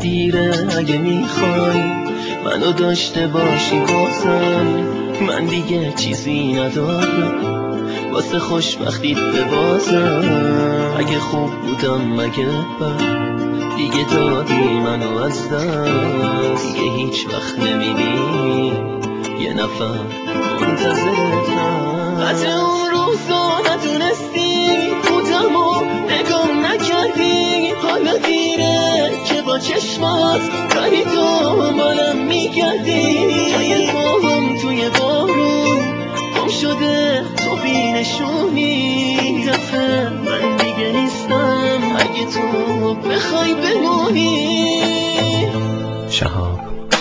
دیره اگه میخوای منو داشته باشی بازم، من دیگه چیزی ندارم واسه خوشبختیت ببازم. اگه خوب بودم مگه بد دیگه دادی منو از دست، دیگه هیچ وقت نمیبینی یه نفر منتظرتم. قطع اون روزا ندونستی بودم و نگام نکردی، حالا دیره که با چشمات داری دنبالم میگردی. جای پاهم توی بارون گم شده تو بینشونی، دفعه من دیگه نیستم اگه تو بخوای بمونی. شهاب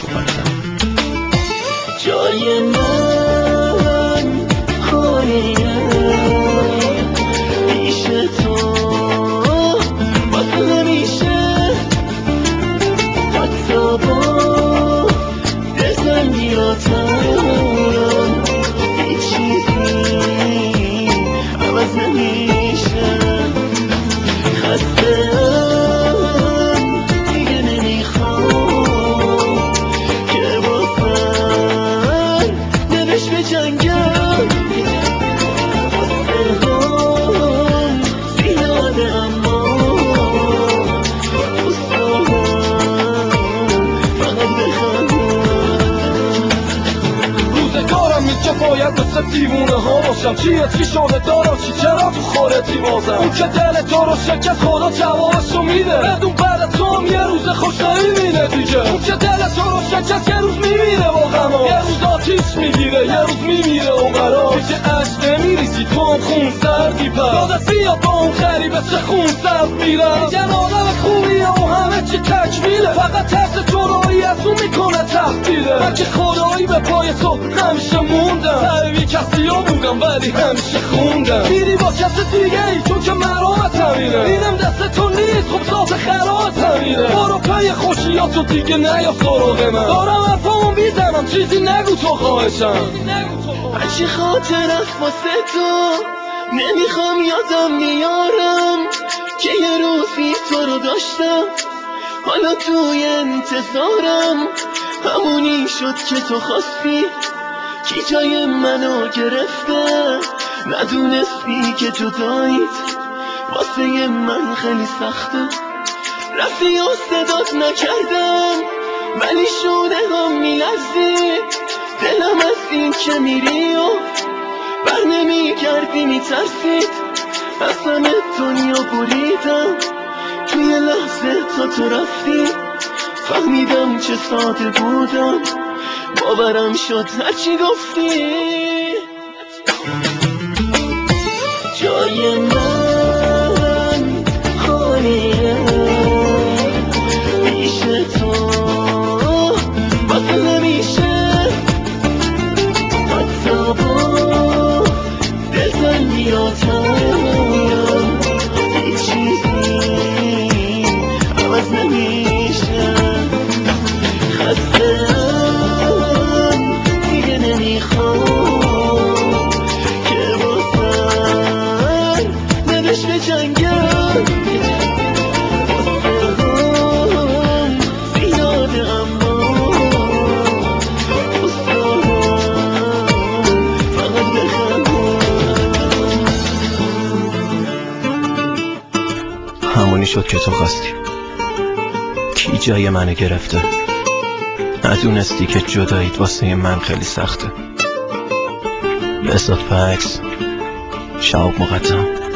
جای من خالیه پیش تو واسه همیشه، حتی با دلتنگیاتم هیچ چیزی عوض نمیشه. خسته‌ام دیگه نمیخوام که با سر دلش بجنگم. قصه‌هام زیاده اما دوست دارم فقط بخندم. روزگارم نیست که باید مثل دیوونه ها باشم، چیه چی شده دارم چی چرا تو خورتی بازم. اون که دل تو رو شکست خدا جوابشو میده، بدون بعد تو هم یه روز خوش نمیبینه دیگه. اون که دل تو رو شکست یه روز میمیره با غما، یه روز آتیش میگیره یه روز میمیره و قرار دیگه عشق نمیریزی تو هم خون سردی. پس یادت بیاد با اون غریبه چه خون سرد میرم. میگن آدم خوبیه و همه چی تکمیله، فقط ترس جدایی از اون میکنه تحقیره. من که خدایی به پای تو همیشه موندم، سر کسی ها بودم ولی همیشه خوندم. میری با کس دیگه ای چون که مرامت همینه، اینم دست تو نیست خب ذات خرامت همینه. برو پی خوشیاتو دیگه نیا سراغ من، دارم حرفامو میزنم چیزی نگو تو خواهشم. هرچی خاطرت واسه تو نمیخوام یادم میارم که یه روزی تو رو داشتم، حالا توی انتظارم همونی شد که تو خواستی. کی جای منو گرفته ندونستی که جداییت واسه من خیلی سخته. رفتی و صدات نکردم ولی شونه هم میلرزید، دلم از این که میری و بر نمیگردی میترسید. از همه دنیا بریدم توی لحظه تا تو رفتی، فهمیدم چه ساده بودم باورم شد هرچی گفتی. جای من خالیه پیش تو واسه همیشه، حتی با دلتنگیاتم هیچ چیزی عوض نمیشه. خسته‌ام دیگه نمیخوام که با سر دلش بجنگم. قصه‌هام زیاده اما دوست دارم فقط بخندم. همونی شد که تو خواستی. کی جای منو گرفته ندونستی که جداییت واسه من خیلی سخته. بسات پکس شهاب مقدم.